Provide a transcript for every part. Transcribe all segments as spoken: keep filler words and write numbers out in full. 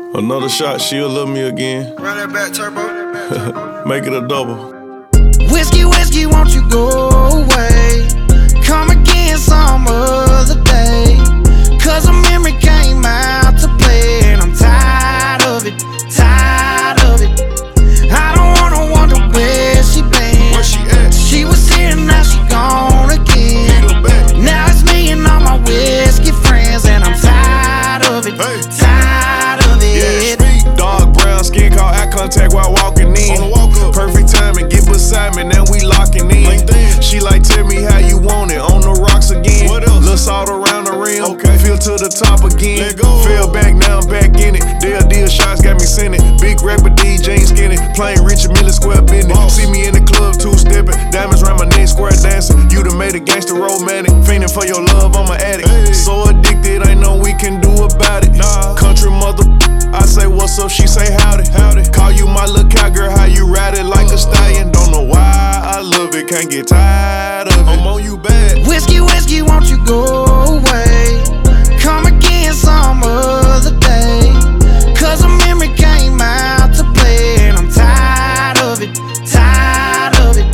Another shot, she'll love me again. Run that back turbo. Make it a double. Whiskey, whiskey, won't you go away? Come again some other day. Cause a memory came out to play, and I'm tired of it, tired of it. I don't wanna wonder where she been. Where she at? She was here, now she gone again. Now it's me and all my whiskey friends, and I'm tired of it, Hey. tired of it. Yeah, dark brown skin, caught eye contact while walking in. On the walk up. Perfect timing, get beside me, now we locking in. Like that. She like, tell me how you want it, on the rocks again. What else? Little salt around the rim, Okay. feel to the top again. Let go. Fell back, now I'm back in it. Deal, deal, shots got me sending. Big rapper D J skinny, playing Richard Mille square business. Boss. See me in the club, two-stepping, diamonds round my neck, square dancing. You done made a gangster romantic, fiending for your love, I'm an addict. Hey. So addicted, ain't no we can do about it. Nah. Country mother, I say what's up, she say howdy. Howdy. Call you my little cowgirl, how you ride it like a stallion. Don't know why I love it, can't get tired of it. I'm on you bad. Whiskey, whiskey, won't you go away? Come again some other day. Cause a memory came out to play, and I'm tired of it, tired of it.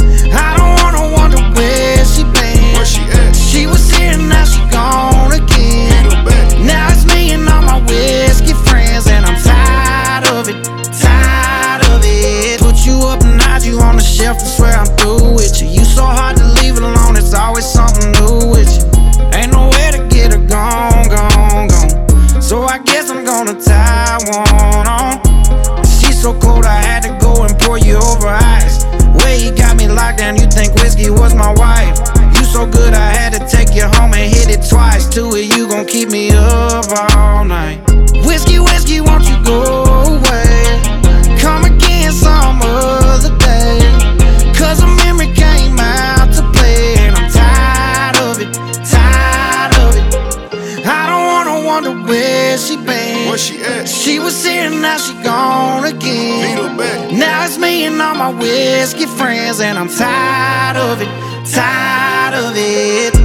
I don't wanna wonder where she been. Where she at? She was here, now she gone again. Now it's me and all my whiskey friends, and I'm tired of it, tired of it. Put you up and hide you on the shelf and swear I'm through with you. You so hard to leave it alone, it's always something new with you. Ain't nowhere to get her gone, gone, gone. So I guess I'm gonna tie one on. She's so cold I had to go and pour you over ice. Way you got me locked down, you think whiskey was my wife. You so good I had to take you home and hit it twice. Two of you gon' keep me up all night. Whiskey, whiskey, won't you go away? Come again some other day. Cause a memory came out to play, and I'm tired of it, tired of it. I don't wanna wonder where she been. Where she at? She was here, now she gone again. Lead her back. Now it's me and all my whiskey friends, and I'm tired of it, tired of it.